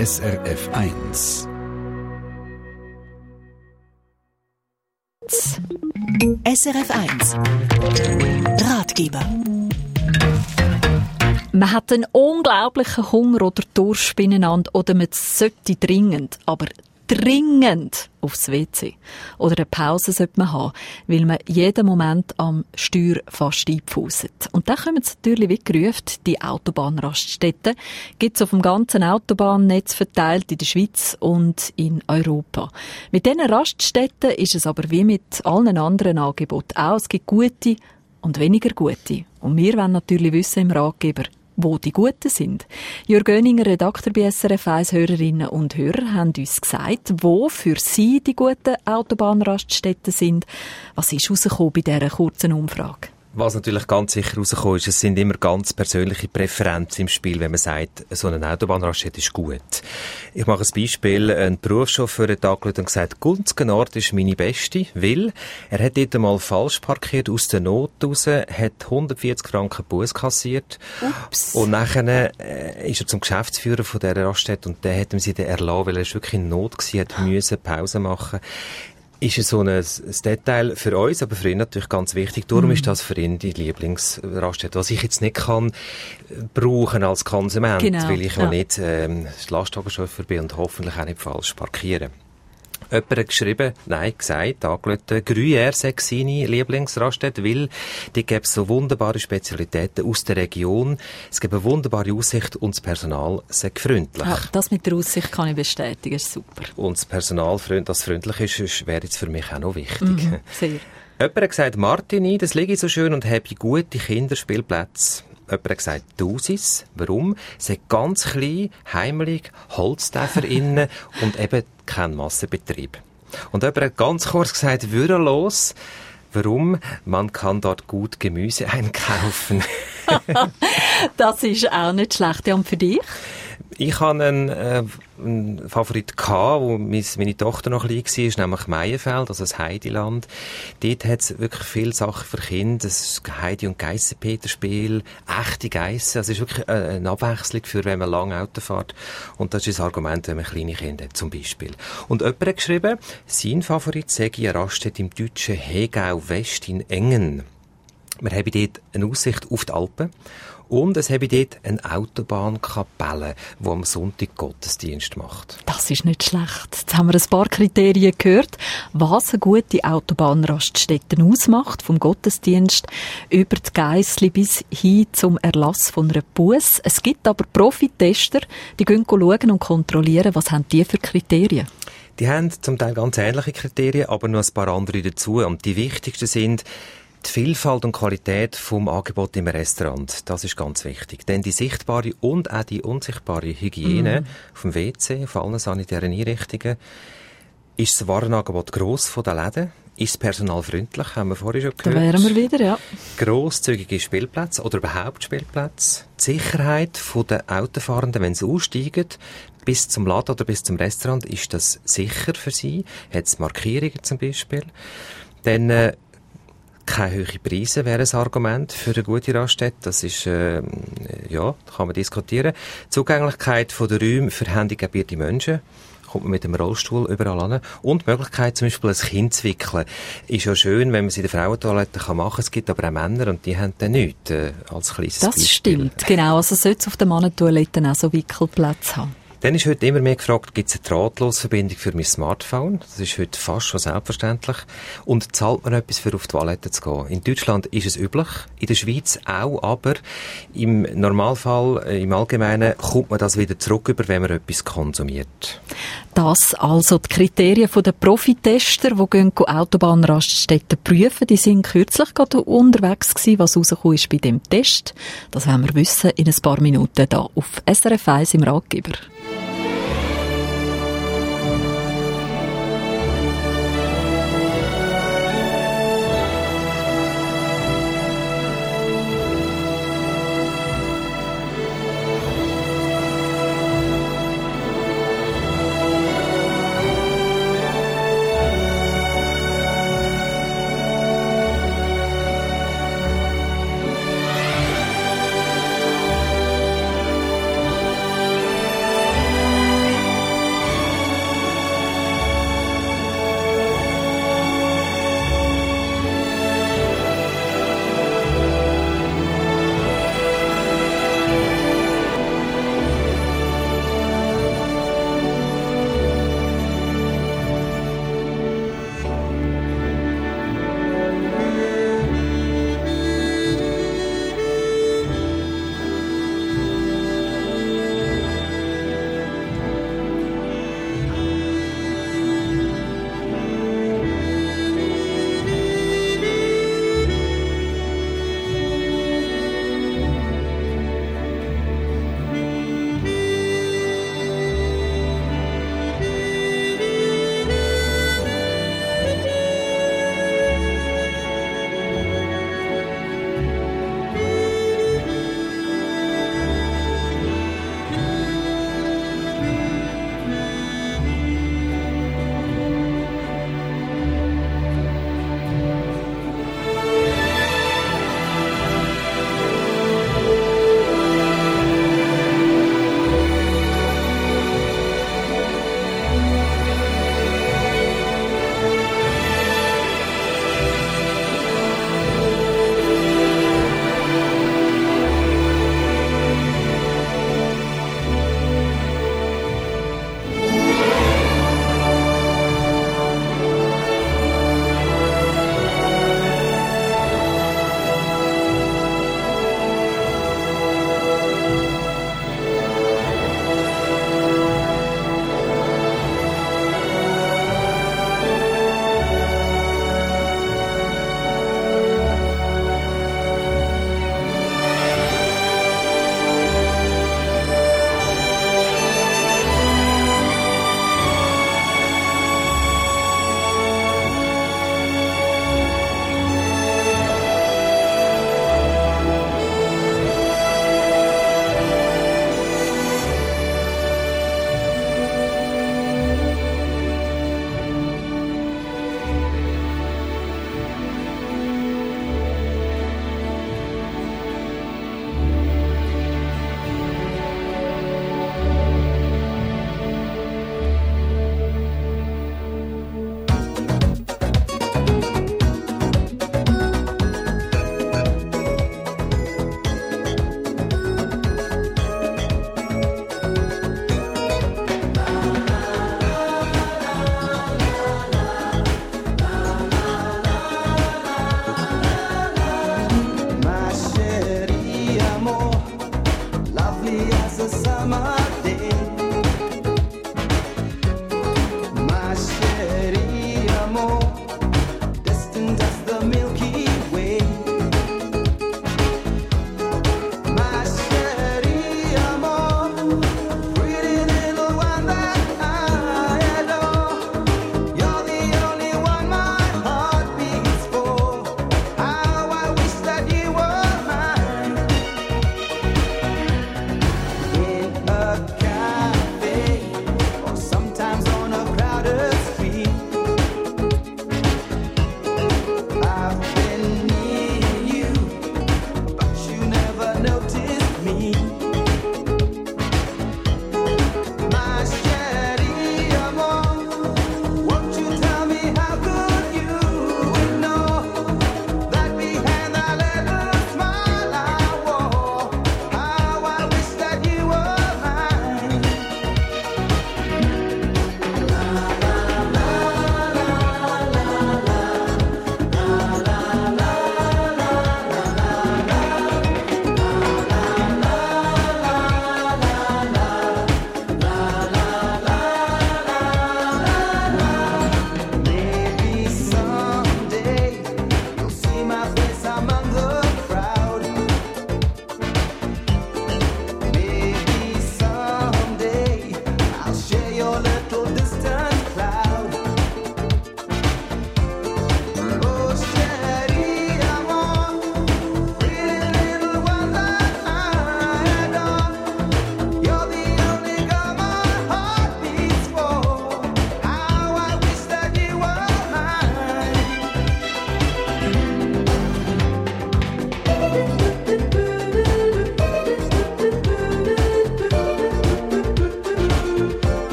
SRF 1. SRF 1 Ratgeber. Man hat einen unglaublichen Hunger oder Durst beieinander oder man sollte dringend aufs WC. Oder eine Pause sollte man haben, weil man jeden Moment am Steuer fast einpfuset. Und dann kommen es natürlich wie gerufen, die Autobahnraststätten gibt es auf dem ganzen Autobahnnetz verteilt in der Schweiz und in Europa. Mit diesen Raststätten ist es aber wie mit allen anderen Angeboten auch. Es gibt gute und weniger gute. Und wir wollen natürlich wissen im Ratgeber, wo die Guten sind. Jürg Göninger, Redakteur bei SRF 1, Hörerinnen und Hörer, haben uns gesagt, wo für sie die guten Autobahnraststätten sind. Was ist herausgekommen bei dieser kurzen Umfrage? Was natürlich ganz sicher rausgekommen ist, es sind immer ganz persönliche Präferenzen im Spiel, wenn man sagt, so eine Autobahnraststätte ist gut. Ich mache ein Beispiel. Ein Berufschauffeur hat angeschaut und gesagt, Gunzgenort ist meine beste, weil er hat dort einmal falsch parkiert, aus der Not raus, hat 140 Franken Buß kassiert. Ups. Und nachher ist er zum Geschäftsführer von dieser Raststätte und der hat ihm sie dann erlassen, weil er wirklich in Not war, hat müssen Pause machen. Ist es so ein Detail für uns, aber für ihn natürlich ganz wichtig. Darum ist das für ihn die Lieblingsraststätte, was ich jetzt nicht kann brauchen als Konsument, weil ich auch nicht Lastwagenchauffeur bin und hoffentlich auch nicht falsch parkieren. Jemand hat geschrieben, angeschaut, Gruyère sei seine Lieblingsraststätte, weil die gäbe so wunderbare Spezialitäten aus der Region. Es gibt eine wunderbare Aussicht und das Personal sei freundlich. Ja, das mit der Aussicht kann ich bestätigen, ist super. Und das Personal, das freundlich ist, wäre jetzt für mich auch noch wichtig. Sehr. Jemand hat gesagt, Martini, das liege so schön und habe gute Kinderspielplätze. Jemand hat gesagt, Dosis. Warum? Es ist ganz klein, heimelig, Holztäfer innen und eben kein Massenbetrieb. Und jemand hat ganz kurz gesagt, würdelos. Warum? Man kann dort gut Gemüse einkaufen. Das ist auch nicht schlecht. Und für dich? Ich hatte einen Favorit, wo meine Tochter noch klein war, nämlich Meienfeld, also das Heidiland. Dort hat es wirklich viele Sachen für Kinder. Das ist Heidi- und Geissenpeter-Spiel, echte Geissen. Also es ist wirklich eine Abwechslung für, wenn man lange Auto fährt. Und das ist ein Argument, wenn man kleine Kinder hat, zum Beispiel. Und jemand hat geschrieben, sein Favorit sei eine Raststätte im deutschen Hegau-West in Engen. Wir haben dort eine Aussicht auf die Alpen. Und es habe dort eine Autobahnkapelle, die am Sonntag Gottesdienst macht. Das ist nicht schlecht. Jetzt haben wir ein paar Kriterien gehört, was eine gute Autobahnraststätte ausmacht, vom Gottesdienst über die Geissli bis hin zum Erlass von einer Buß. Es gibt aber Profitester, die gehen schauen und kontrollieren, was haben die für Kriterien. Die haben zum Teil ganz ähnliche Kriterien, aber noch ein paar andere dazu. Und die wichtigsten sind die Vielfalt und Qualität vom Angebot im Restaurant, das ist ganz wichtig. Denn die sichtbare und auch die unsichtbare Hygiene vom WC, auf allen sanitären Einrichtungen, ist das Warenangebot gross von den Läden, ist das Personal freundlich, haben wir vorhin schon gehört. Da wären wir wieder, ja. Grosszügige Spielplätze oder überhaupt Spielplätze. Die Sicherheit der Autofahrenden, wenn sie aussteigen, bis zum Laden oder bis zum Restaurant, ist das sicher für sie. Hat es Markierungen zum Beispiel. Dann keine hohen Preise wäre ein Argument für eine gute Raststätte. Das ist, kann man diskutieren. Zugänglichkeit der Räume für handicapierte Menschen. Kommt man mit dem Rollstuhl überall an. Und die Möglichkeit, zum Beispiel ein Kind zu wickeln. Ist ja schön, wenn man es in der Frauentoilette machen kann. Es gibt aber auch Männer und die haben dann nichts als kleines Das Beispiel. Stimmt, genau. Also sollte es auf den Mannentoiletten auch so Wickelplätze haben. Dann ist heute immer mehr gefragt, gibt es eine Drahtlosverbindung für mein Smartphone? Das ist heute fast schon selbstverständlich. Und zahlt man etwas, für auf die Toilette zu gehen? In Deutschland ist es üblich, in der Schweiz auch, aber im Normalfall, im Allgemeinen, kommt man das wieder zurück, wenn man etwas konsumiert. Das also die Kriterien der Profitester, die gehen Autobahnraststätten prüfen. Die sind kürzlich gerade unterwegs gewesen, was rausgekommen ist bei dem Test. Das werden wir wissen in ein paar Minuten hier auf SRF 1 im Ratgeber.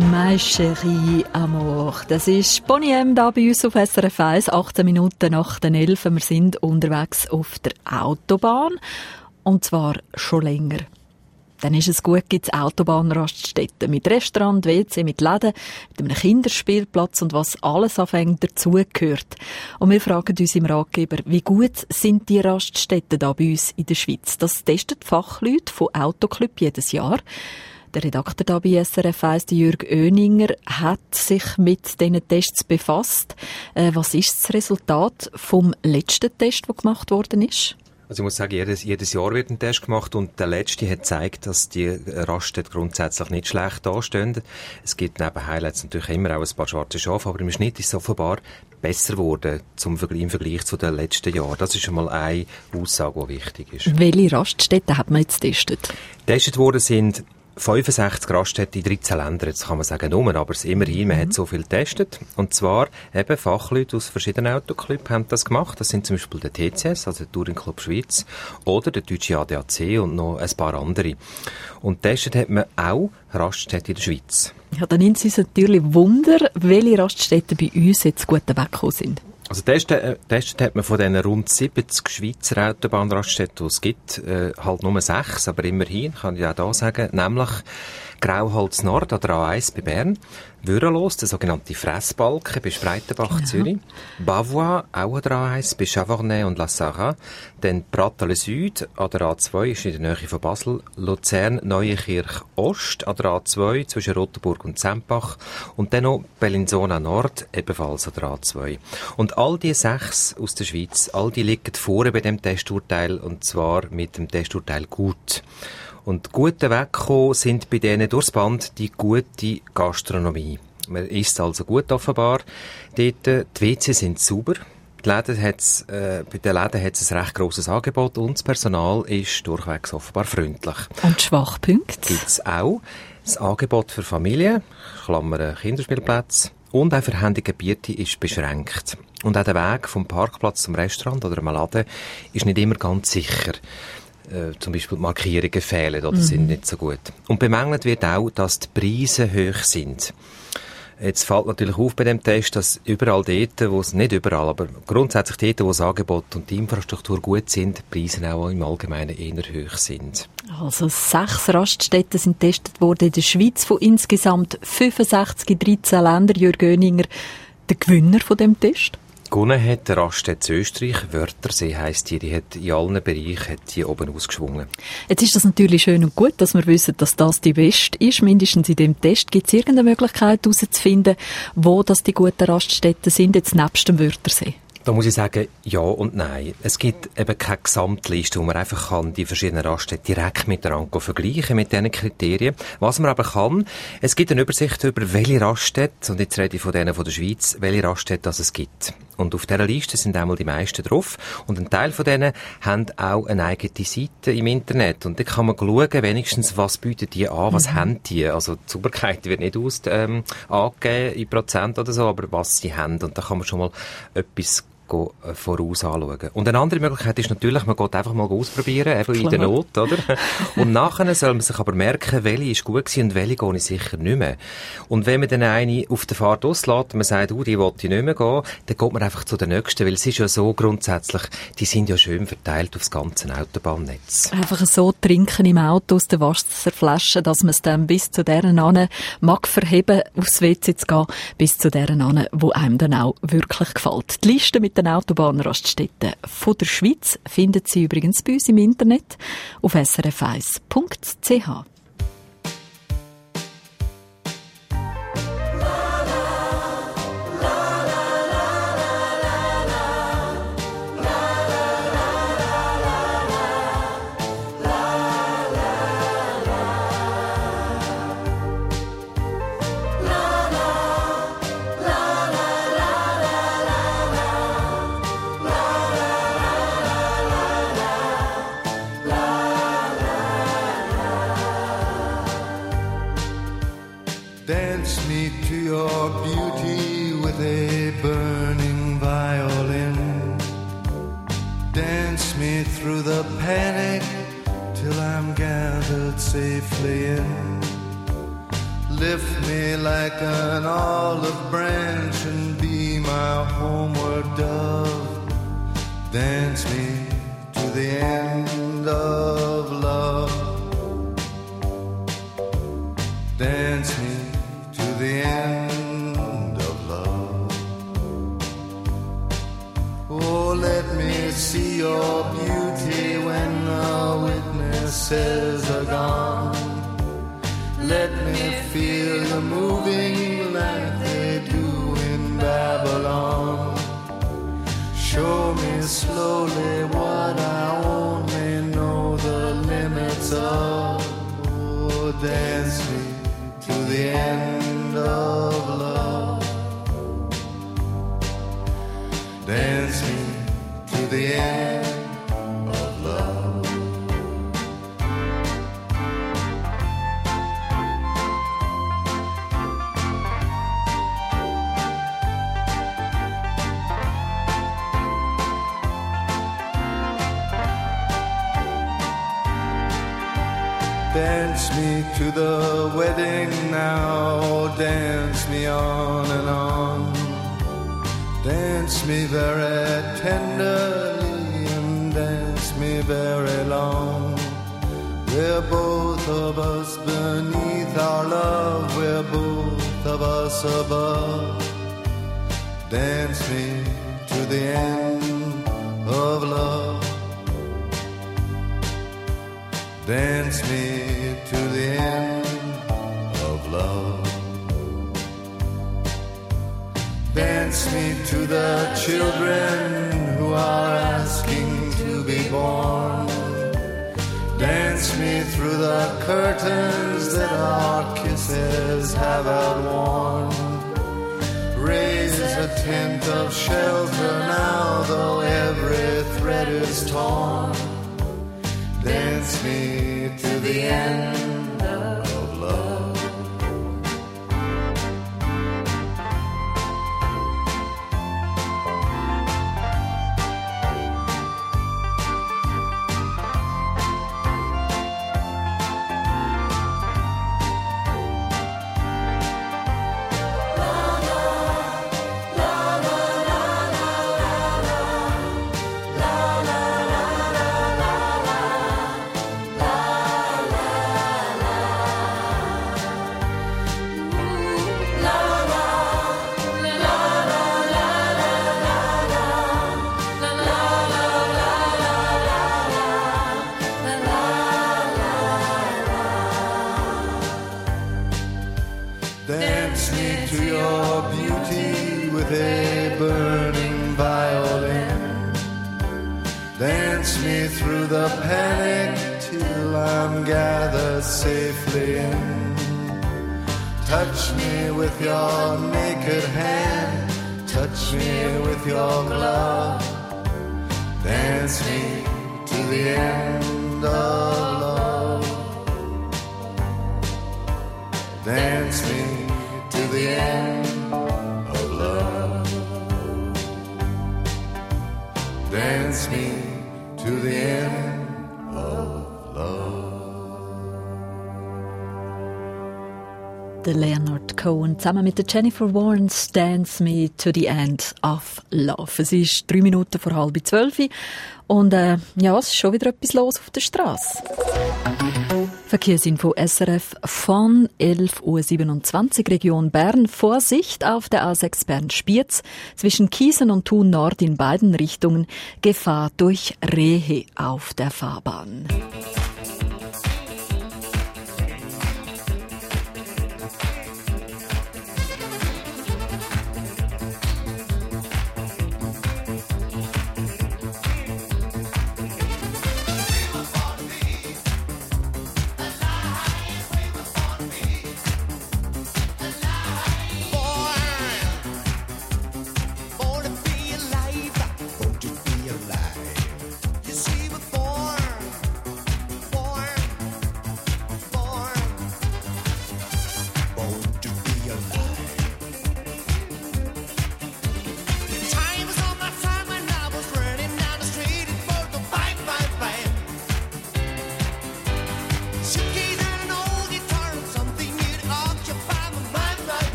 «My chérie amour». Das ist Boney M. da bei uns auf SRF 1, 18 Minuten nach den 11. Wir sind unterwegs auf der Autobahn. Und zwar schon länger. Dann ist es gut, gibt es Autobahnraststätten mit Restaurant, WC, mit Läden, mit einem Kinderspielplatz und was alles anfängt dazugehört. Und wir fragen uns im Ratgeber, wie gut sind die Raststätten da bei uns in der Schweiz? Das testen die Fachleute von Autoclub jedes Jahr. Der Redakteur da bei SRF 1, Jürg Oeninger, hat sich mit diesen Tests befasst. Was ist das Resultat vom letzten Test, der gemacht worden ist? Also ich muss sagen, jedes Jahr wird ein Test gemacht und der letzte hat gezeigt, dass die Raststätten grundsätzlich nicht schlecht dastehen. Es gibt neben Highlights natürlich immer auch ein paar schwarze Schafe, aber im Schnitt ist es offenbar besser geworden im Vergleich zu den letzten Jahren. Das ist schon mal eine Aussage, die wichtig ist. Welche Raststätten hat man jetzt getestet? Getestet worden sind 65 Raststätten in 13 Ländern, jetzt kann man sagen Nummer, aber immerhin, man hat so viel getestet. Und zwar eben Fachleute aus verschiedenen Autoclubs haben das gemacht. Das sind zum Beispiel der TCS, also der Touring Club Schweiz, oder der deutsche ADAC und noch ein paar andere. Und getestet hat man auch Raststätten in der Schweiz. Ja, dann nimmt es uns natürlich Wunder, welche Raststätten bei uns jetzt gut weggekommen sind. Also testet hat man von diesen rund 70 Schweizer Autobahnraststätten, die es gibt, halt nur 6, aber immerhin, kann ich auch da sagen, nämlich Grauholz Nord an der A1 bei Bern, Würrelos, der sogenannte Fressbalken bei Spreitenbach, Zürich, Bavois, auch an der A1 bei Chavornay und La Sarraz, dann Pratale Süd an der A2, ist in der Nähe von Basel, Luzern, Neuenkirch Ost an der A2 zwischen Rotenburg und Sempach und dann noch Bellinzona Nord, ebenfalls an der A2. Und all die 6 aus der Schweiz, all die liegen vorne bei dem Testurteil und zwar mit dem Testurteil gut. Und gut weggekommen sind bei denen durchs Band die gute Gastronomie. Man isst also gut offenbar. Dort, die WC sind sauber. Bei den Läden hat es ein recht grosses Angebot und das Personal ist durchwegs offenbar freundlich. Und Schwachpunkte? Gibt's auch. Das Angebot für Familien, Klammern Kinderspielplätze, und auch für Handicapierte ist beschränkt. Und auch der Weg vom Parkplatz zum Restaurant oder einem Laden ist nicht immer ganz sicher. Zum Beispiel die Markierungen fehlen oder sind nicht so gut. Und bemängelt wird auch, dass die Preise hoch sind. Jetzt fällt natürlich auf bei dem Test, dass überall dort, wo es nicht überall, aber grundsätzlich dort, wo das Angebot und die Infrastruktur gut sind, die Preise auch im Allgemeinen eher hoch sind. Also 6 Raststätten sind getestet worden in der Schweiz von insgesamt 65 in 13 Ländern. Jürg Oeninger, der Gewinner von dem Test? Gewonnen hat der Raststätte Österreich, Wörthersee heisst die hat in allen Bereichen die oben ausgeschwungen. Jetzt ist das natürlich schön und gut, dass wir wissen, dass das die beste ist, mindestens in dem Test. Gibt es irgendeine Möglichkeit herauszufinden, wo das die guten Raststätten sind, jetzt nebst dem Wörthersee? Da muss ich sagen, ja und nein. Es gibt eben keine Gesamtliste, wo man einfach kann die verschiedenen Raststätten direkt miteinander vergleichen mit diesen Kriterien. Was man aber kann, es gibt eine Übersicht über welche Raststätten, und jetzt rede ich von denen von der Schweiz, welche Raststätten es gibt. Und auf dieser Liste sind einmal die meisten drauf. Und ein Teil von denen haben auch eine eigene Seite im Internet. Und da kann man schauen, wenigstens, was bieten die an, was haben die. Also die Sauberkeit wird nicht angegeben in Prozent oder so, aber was sie haben. Und da kann man schon mal etwas voraus anschauen. Und eine andere Möglichkeit ist natürlich, man geht einfach mal ausprobieren, eben in der Not, oder? Und nachher soll man sich aber merken, welche ist gut gewesen und welche gehe ich sicher nicht mehr. Und wenn man dann eine auf der Fahrt auslässt und man sagt, die will ich nicht mehr gehen, dann geht man einfach zu der nächsten, weil es ist ja so grundsätzlich, die sind ja schön verteilt aufs ganze Autobahnnetz. Einfach so trinken im Auto aus der Wasserflasche, dass man es dann bis zu deren an mag verheben, aufs WC zu gehen, bis zu deren an, wo einem dann auch wirklich gefällt. Die Liste mit den Autobahnraststätten von der Schweiz finden Sie übrigens bei uns im Internet auf srf1.ch. Dance me to your beauty with a burning violin. Dance me through the panic till I'm gathered safely in. lift me like an olive branch and be my homeward dove. Dance me to the end of love. Dance me to the end of love. Oh, let me see your beauty when the witnesses are gone. Let me feel you moving like they do in Babylon. Show me slowly what I only know the limits of. Oh, dance me to the end of love. Dance me to the end of love. Dance me to the wedding now, dance me on and on. Dance me very tenderly and dance me very long. We're both of us beneath our love, we're both of us above. Dance me to the end of love. Dance me to the end of love. Dance me to the children who are asking to be born. Dance me through the curtains that our kisses have outworn. Raise a tent of shelter now, though every thread is torn. Dance me to the end of love. Dance me to your beauty with a burning violin. Dance me through the panic till I'm gathered safely in. Touch me with your naked hand, touch me with your glove. Dance me to the end of love. Dance me to the end of love. Dance me to the end of love. Der Leonard Cohen zusammen mit der Jennifer Warnes «Dance Me to the End of Love». Es ist 3 Minuten vor 11:30 und ja, es ist schon wieder etwas los auf der Straße. Verkehrsinfo SRF von 11:27 Uhr Region Bern. Vorsicht auf der A6 Bern-Spiez zwischen Kiesen und Thun Nord in beiden Richtungen. Gefahr durch Rehe auf der Fahrbahn.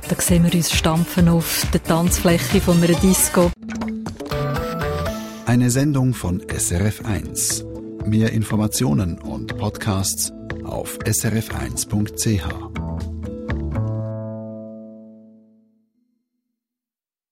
Da sehen wir uns stampfen auf der Tanzfläche von einer Disco. Eine Sendung von SRF1. Mehr Informationen und Podcasts auf srf1.ch.